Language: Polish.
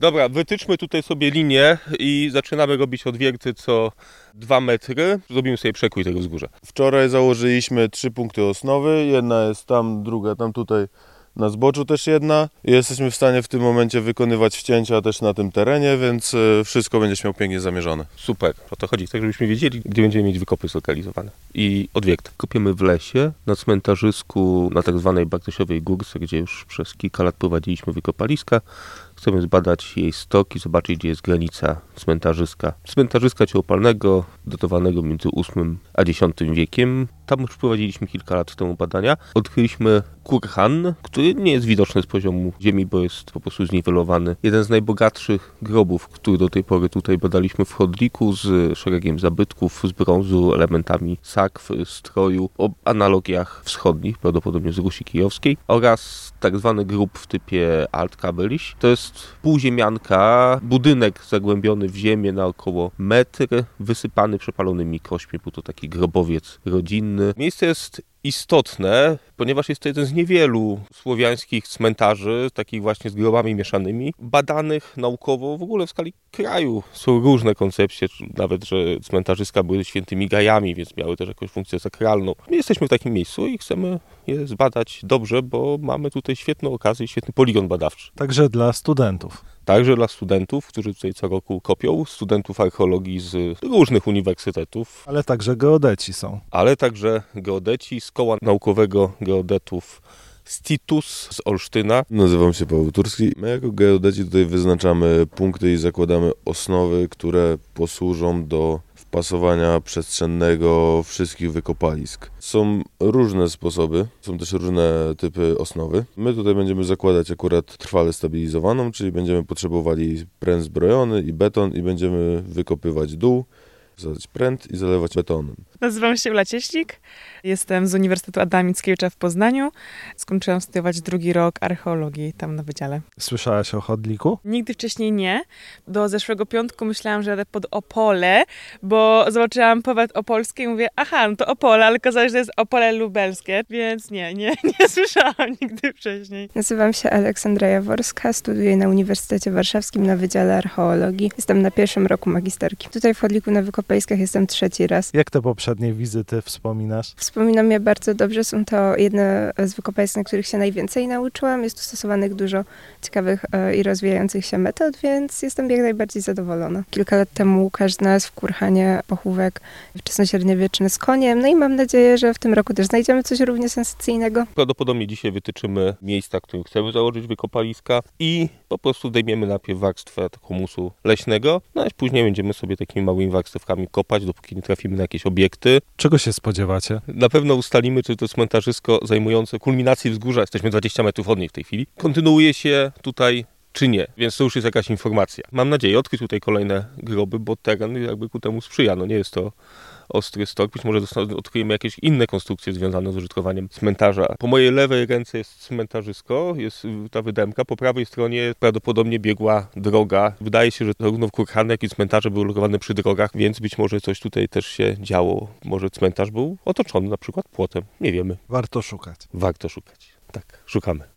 Dobra, wytyczmy tutaj sobie linię i zaczynamy robić odwierty co 2 metry. Zrobimy sobie przekrój tego wzgórza. Wczoraj założyliśmy 3 punkty osnowy. Jedna jest tam, druga tam tutaj na zboczu też jedna. I jesteśmy w stanie w tym momencie wykonywać wcięcia też na tym terenie, więc wszystko będzie miał pięknie zamierzone. Super, o to chodzi, tak żebyśmy wiedzieli, gdzie będziemy mieć wykopy zlokalizowane. I odwiert. Kopiemy w lesie, na cmentarzysku, na tak zwanej Bartosiowej Górce, gdzie już przez kilka lat prowadziliśmy wykopaliska. Chcemy zbadać jej stoki, zobaczyć, gdzie jest granica cmentarzyska. Cmentarzyska ciałopalnego, datowanego między VIII a X wiekiem. Tam już prowadziliśmy kilka lat temu badania. Odkryliśmy kurhan, który nie jest widoczny z poziomu ziemi, bo jest po prostu zniwelowany. Jeden z najbogatszych grobów, który do tej pory tutaj badaliśmy w chodniku, z szeregiem zabytków z brązu, elementami sakw, stroju, o analogiach wschodnich, prawdopodobnie z Rusi Kijowskiej, oraz tak zwany grób w typie Alt-Kabeliś. To jest półziemianka, budynek zagłębiony w ziemię na około metr, wysypany przepalonymi kośćmi, był to taki grobowiec rodzinny. Miejsce jest istotne, ponieważ jest to jeden z niewielu słowiańskich cmentarzy, takich właśnie z grobami mieszanymi, badanych naukowo w ogóle w skali kraju. Są różne koncepcje, nawet, że cmentarzyska były świętymi gajami, więc miały też jakąś funkcję sakralną. My jesteśmy w takim miejscu i chcemy je zbadać dobrze, bo mamy tutaj świetną okazję, świetny poligon badawczy. Także dla studentów. Także dla studentów, którzy tutaj co roku kopią, studentów archeologii z różnych uniwersytetów. Ale także geodeci są. Ale także geodeci z Koła Naukowego Geodetów Stitus z Olsztyna. Nazywam się Paweł Turski. My jako geodeci tutaj wyznaczamy punkty i zakładamy osnowy, które posłużą do wpasowania przestrzennego wszystkich wykopalisk. Są różne sposoby, są też różne typy osnowy. My tutaj będziemy zakładać akurat trwale stabilizowaną, czyli będziemy potrzebowali pręt zbrojony i beton i będziemy wykopywać dół, zadać pręt i zalewać betonem. Nazywam się Ula Cieślik, jestem z Uniwersytetu Adama Mickiewicza w Poznaniu. Skończyłam studiować 2. rok archeologii tam na wydziale. Słyszałaś o chodniku? Nigdy wcześniej nie. Do zeszłego piątku myślałam, że jadę pod Opole, bo zobaczyłam powiat opolski i mówię, aha, no to Opole, ale okazało się, że to jest Opole lubelskie, więc nie słyszałam nigdy wcześniej. Nazywam się Aleksandra Jaworska, studiuję na Uniwersytecie Warszawskim na Wydziale Archeologii. Jestem na 1. roku magisterki. Tutaj w chodniku na wykopaliskach jestem 3. raz. Jak te poprzednie wizyty wspominasz? Wspominam je bardzo dobrze. Są to jedne z wykopalisk, na których się najwięcej nauczyłam. Jest tu stosowanych dużo ciekawych i rozwijających się metod, więc jestem jak najbardziej zadowolona. Kilka lat temu Łukasz znalazł w kurhanie pochówek wczesnośredniowieczny z koniem, no i mam nadzieję, że w tym roku też znajdziemy coś równie sensacyjnego. Prawdopodobnie dzisiaj wytyczymy miejsca, w których chcemy założyć wykopaliska i po prostu zdejmiemy najpierw warstwę humusu leśnego, no a później będziemy sobie takimi małymi warstewkami kopać, dopóki nie trafimy na jakieś obiekty. Czego się spodziewacie? Na pewno ustalimy, czy to cmentarzysko zajmujące kulminację wzgórza, jesteśmy 20 metrów od niej w tej chwili, kontynuuje się tutaj czy nie, więc to już jest jakaś informacja. Mam nadzieję odkryć tutaj kolejne groby, bo teren jakby ku temu sprzyja, no nie jest to ostry stok, być może odkryjemy jakieś inne konstrukcje związane z użytkowaniem cmentarza. Po mojej lewej ręce jest cmentarzysko, jest ta wydemka, po prawej stronie prawdopodobnie biegła droga. Wydaje się, że zarówno w kurhanie, jak i cmentarze były lokowane przy drogach, więc być może coś tutaj też się działo. Może cmentarz był otoczony na przykład płotem, nie wiemy. Warto szukać. Warto szukać, tak, szukamy.